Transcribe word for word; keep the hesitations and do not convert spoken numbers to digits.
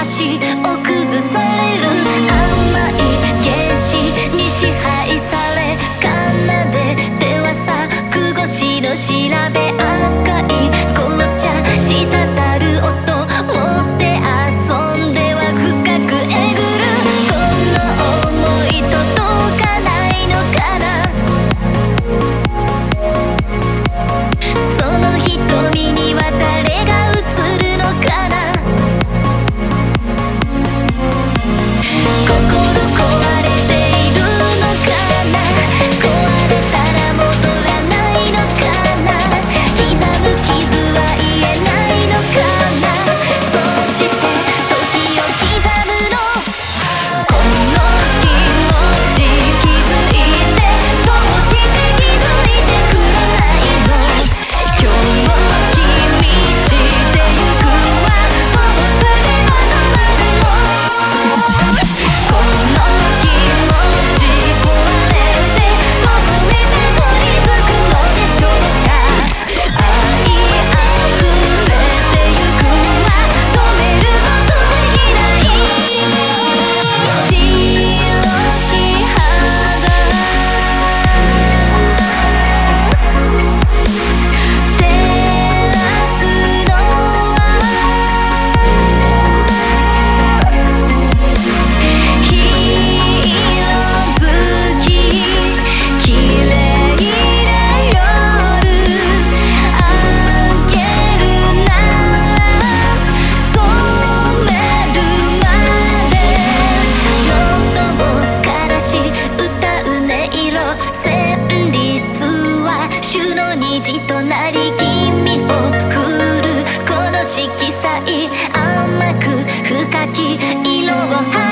しを崩される甘い原子に支配され奏でては咲く越の調べ赤い紅茶滴る音持って遊んでは深くえぐるこの想い届かないのかなその瞳には誰が映るのかな心壊れているのかな壊れたら戻らないのかな刻む傷は癒えないのかなそうして時を刻むのこの気持ち気づいてどうして気づいてくれないの今日も君散ってゆくわどうすれば止まるのこの気持ち壊れてどこへでもいつくのでしょうか愛あふれてゆくわ止めることできない白き肌照らすのは色づき綺麗な夜あげるなら染めるまで喉を枯らし歌う音色旋律は主の虹となり君を振るこの色彩甘く深き色を